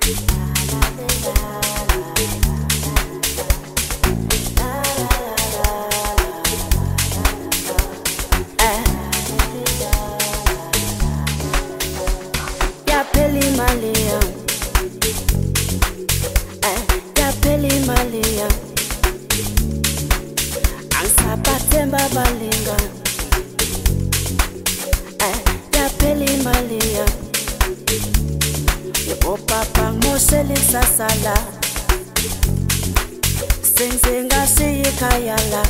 Sala senzenga siyikhayala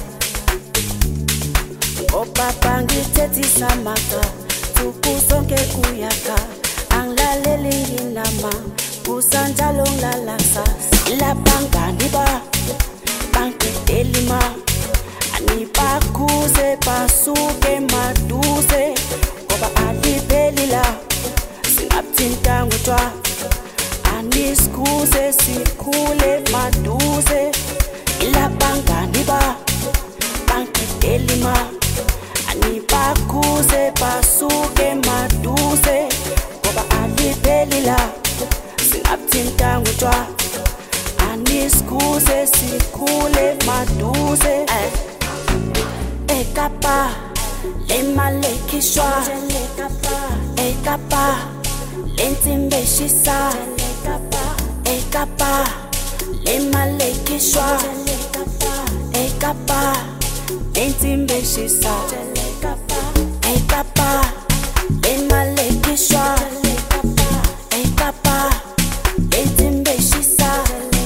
opapa ngithethisa maka tukusonke kuyaka angilaleli nginama kusanjalo ngilalasa ilabangani ba bangidelima anibakhuze basuke maduze ngoba aliphelila singabuthinta ngotshwa Aniskuze sikhule maduze ilabangani ba bangidelima anibakhuze basuke maduze ngoba aliphelila singabuthinta ngotshwa aniskuze sikhule maduze ekapa lemalekishwa ekapa lentimbeshisa ekapa lemalekishwa ekapa lentimbeshisa ekapa lemalekishwa ekapa lentimbeshisa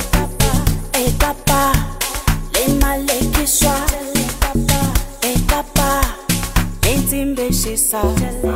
ekapa lemalekishwa ekapa lentimbeshisa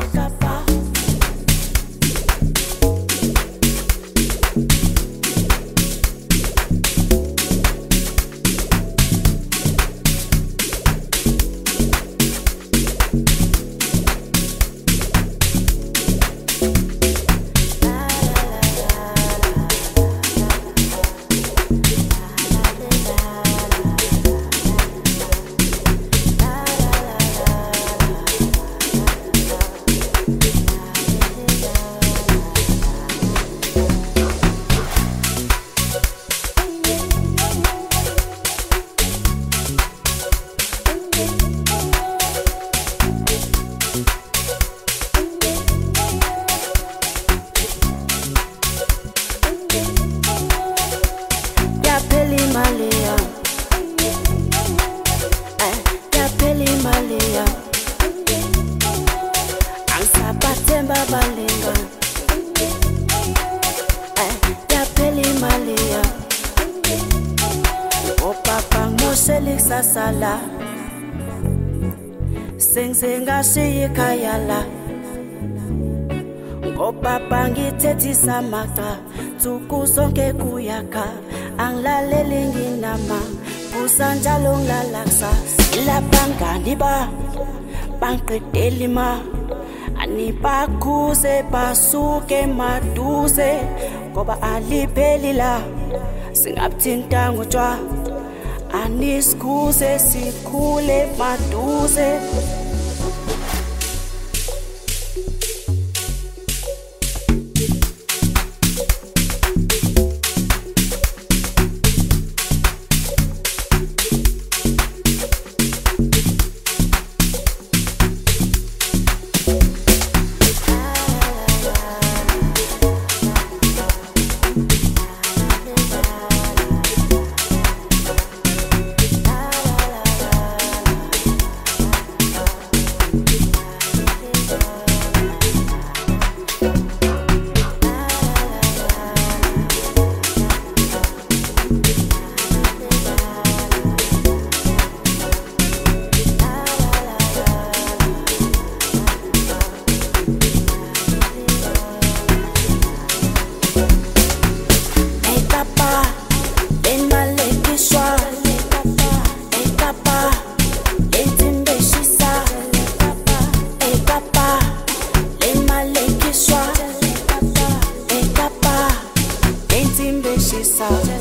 Sala senzenga siyikhayala ngopapa ngithethisa maka tukusonke kuyaka angilaleli nginama kusanjalo ngilalaksa ilabangani ba bangidelima anibakhuze basuke maduze ngoba aliphelila singabuthinta ngotshwa Aniskuze sikhule maduze She's